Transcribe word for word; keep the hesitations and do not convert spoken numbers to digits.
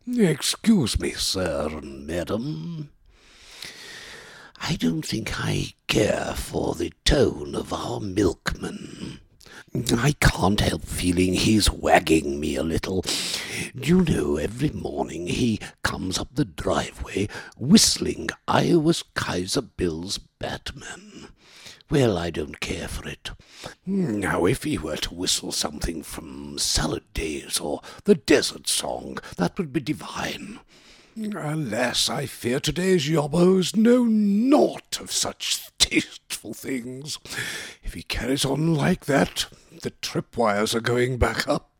Excuse me, sir and madam. I don't think I care for the tone of our milkman. I can't help feeling he's wagging me a little. You know, every morning he comes up the driveway whistling Iowa's Kaiser Bill's Batman. Well, I don't care for it. Now, if he were to whistle something from Salad Days or the Desert Song, that would be divine. Alas, I fear today's yobbos know naught of such tasteful things. If he carries on like that, the tripwires are going back up.